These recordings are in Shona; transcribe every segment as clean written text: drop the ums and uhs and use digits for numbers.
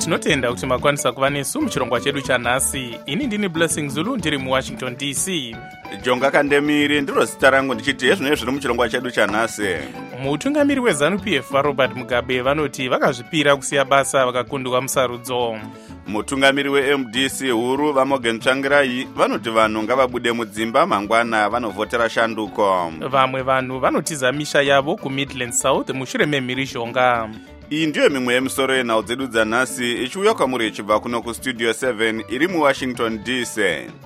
tinotenda kuti makwanisa kuva nesu muchirongwa chedu chanhasi. Ini ndini Blessing Zulu ndiri muWashington DC. Jonga Kandemiri ndiro zita rangu ndichiti ezvino zviri muchirongwa chedu chanhasi. Mutungamiri weZANU-PF vaRobert Mugabe vanoti vakazvipira kusiya basa vakakundwa musarudzo. Mutungamiri weMDC huru vaMorgan Tsvangirai vanoti vanhu ngavabude mudzimba mangwana vanovhotera shanduko. Vamwe vanhu vanotiza misha yavo kuMidland South mushure memhirizhonga. Iyi ndiyo mimwe yemisoro yenhau dzedu dzanhasi ichiuya kwamuri ichibva kuno kustudio 7 iri muWashington DC.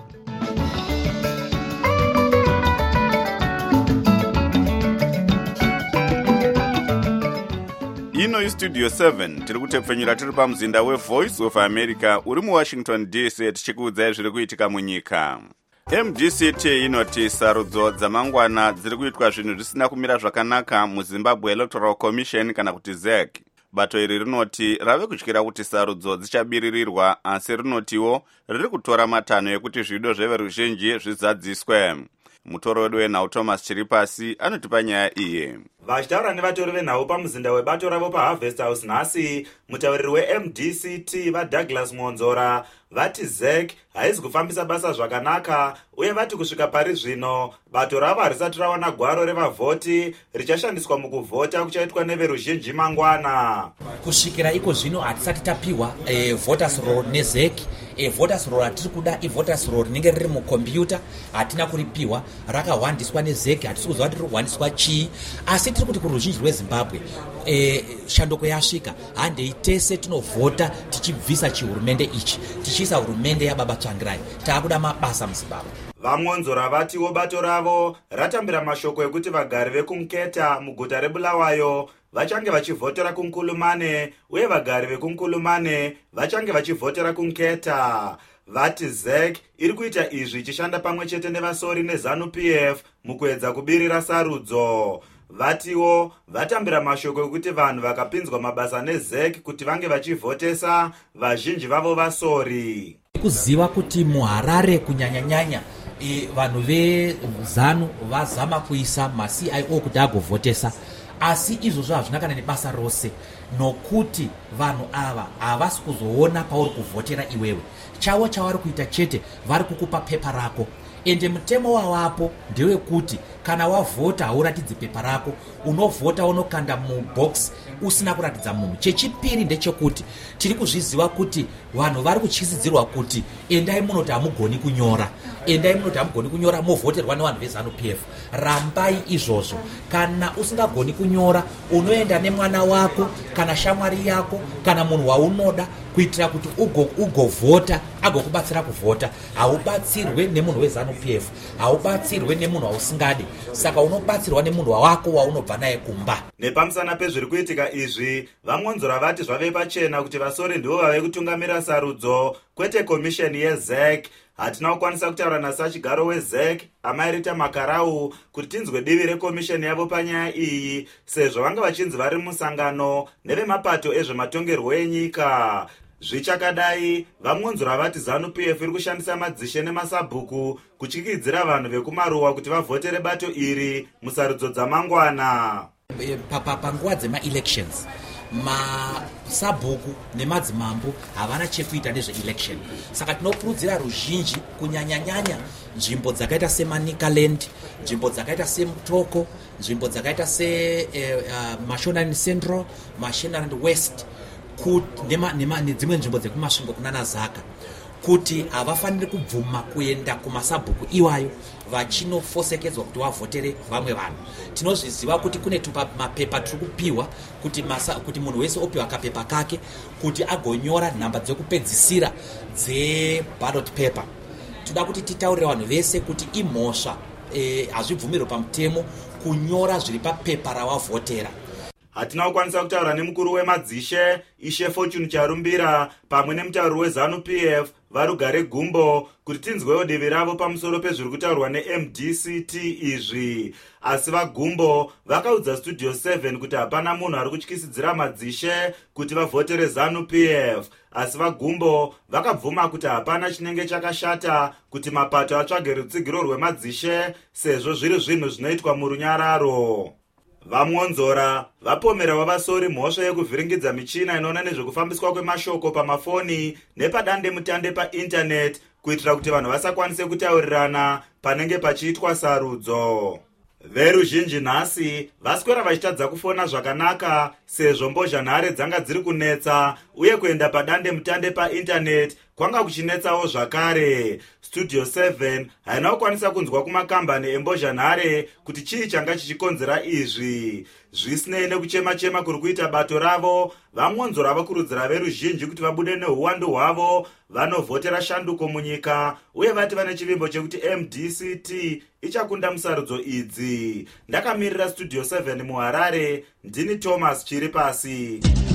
Ino istudio 7 tiri kutepfenyura tiri pamuzinda weVoice of America uri muWashington DC tichikuudzai zviri kuitika munyika. MDCT inoti sarudzo dzamangwana dziri kuitwa zvinhu zvisina kumira zvakanaka muZimbabwe Electoral Commission kana kuti ZEC. Bato iri rinoti rave kutyira kuti sarudzo dzichabiririrwa, asi rinotiwo riri kutora matanho ekuti zvido zveveruzhinji zvizadziswe. Mutoro wedu wenhau Thomas Chiripasi anotipa nyaya iyi. Vachitaura nevatori venhau pamuzinda webato ravo paHarvest House nhasi, mutauriri weMDCT vaDouglas Monzora vati ZEC haizi kufambisa basa zvakanaka, uye vati kusvika pari zvino bato ravo harisati rawana gwaro revavhoti richashandiswa mukuvhota kuchaitwa neveruzhinji mangwana. Kusvikira iko zvino hatisati tapiwa voters roll neZEC. Voters roll hatiri kuda ivoters roll rinenge riri mukombiyuta, hatina kuripiwa, rakahwandiswa neZEC, hatisi kuziva kuti rikuhwandiswa chii, asi tiri kuti kuruzhinji rweZimbabwe shanduko yasvika, handei tese tinovhota tichibvisa chihurumende ichi tichiisa hurumende yaBaba Tsvangirai. Taakuda mabasa muZimbabwe. VaMonzora vatiwo bato ravo ratambira mashoko ekuti vagari vekumketa muguta reBulawayo vachange vachivhotera kuNkulumane, uye vagari vekunkulumane vachange vachivhotera kuNketa. Vati ZEC iri kuita izvi ichishanda pamwe chete nevasori neZANU-PF mukuedza kubirira sarudzo. Vatiwo vatambira mashoko ekuti vanhu vakapinzwa mabasa neZEC kuti vange vachivhotesa, vazhinji vavo vasori. Kuziva kuti muHarare kunyanya-nyanya vanhu veZANU vazama kuisa maCIO kuti agovhotesa, asi izvozvo hazvina kana nebasa rose, nokuti vanhu ava havasi kuzoona pauri kuvhotera iwewe. Chavo chavari kuita chete vari kukupa pepa rako, ende mutemo wavapo ndewekuti kana wavhota hauratidzi pepa rako, unovhota unokanda mubox usina kuratidza munhu. Chechipiri ndechekuti tiri kuzviziva kuti vanhu vari kutyisidzirwa kuti endai munoti hamugoni kunyora, endai munoti hamugoni kunyora movhoterwa nevanhu veZANU-PF. Rambai izvozvo. Kana usingagoni kunyora, unoenda nemwana wako kana shamwari yako kana munhu waunoda kuitira kuti ugovhota agokubatsira kuvhota. Haubatsirwe nemunhu weZANU-PF, haubatsirwe nemunhu wausingadi, saka unobatsirwa nemunhu wako waunobva naye kumba. Nepamusana pezviri kuitika izvi, vaMonzora vati zvave pachena kuti vasori ndivo vave kutungamira sarudzo, kwete komisheni yeZEC. Hatina kukwanisa kutaura nasachigaro weZEC Amairita Makarau kuti tinzwe divi rekomisheni yavo panyaya iyi, sezvo vanga vachinzi vari musangano nevemapato ezvematongerwo enyika. Zvichakadai, vaMonzora vati ZANU-PF iri kushandisa madzishe nemasabhuku kutyikidzira vanhu vekumaruwa kuti vavhotere bato iri musarudzo dzamangwana. Panguva dzema-elections masabhuku nemadzimambo havana chekuita nezveelection, saka tinokurudzira ruzhinji kunyanya-nyanya nzvimbo dzakaita seManicaland, nzvimbo dzakaita seMutoko, nzvimbo dzakaita seMashonaland Central, Mashonaland West nedzimwe nzvimbo dzekumasvingo kunana Zaka, kuti havafaniri kubvuma kuenda kumasabhuku iwayo vachinofosekedzwa kuti vavhotere vamwe vanhu. Tinozviziva kuti kune mapepa tiri kupiwa kuti munhu wese opiwa kapepa kake kuti agonyora nhamba dzekupedzisira dzeballot paper. Toda kuti titaurire vanhu vese kuti imhosva, hazvibvumirwe pamutemo kunyora zviri papepa ravavhotera. Hatina kukwanisa kutaura nemukuru wemadzishe Ishe Fortune Charumbira pamwe nemutauri weZANU-PF vaRugare Gumbo kuti tinzwewo divi ravo pamusoro pezviri kutaurwa neMDCT izvi. Asi vaGumbo vakaudza Studio 7 kuti hapana munhu ari kutyisidzira madzishe kuti vavhotere ZANU-PF, asi vaGumbo vakabvuma kuti hapana chinenge chakashata kuti mapato atsvage rutsigiro rwemadzishe sezvo zviri zvinhu zvinoitwa murunyararo. vamwonzora vapomerawo vasori mhosva yekuvhiringidza michina inoona nezvekufambiswa kwemashoko pamafoni nepadandemutande paindaneti kuitira kuti vanhu vasakwanise kutaurirana panenge pachiitwa sarudzo. Veruzhinji nhasi vaswera vachitadza kufona zvakanaka sezvo mbozhanhare dzanga dziri kunetsa uye kuenda padandemutande paindaneti kwanga kuchinetsawo zvakare. Studio 7 haina kukwanisa kunzwa kumakambani embozhanhare kuti chii changa chichikonzera izvi. Zvisinei nekuchema-chema kuri kuita bato ravo, vamwonzora vakurudzira veruzhinji kuti vabude neuwandu hwavo vanovhotera shanduko munyika uye vati vane chivimbo chekuti MDCT ichakunda musarudzo idzi. Ndakamirira Studio 7 muHarare, ndini Thomas Chiripasi.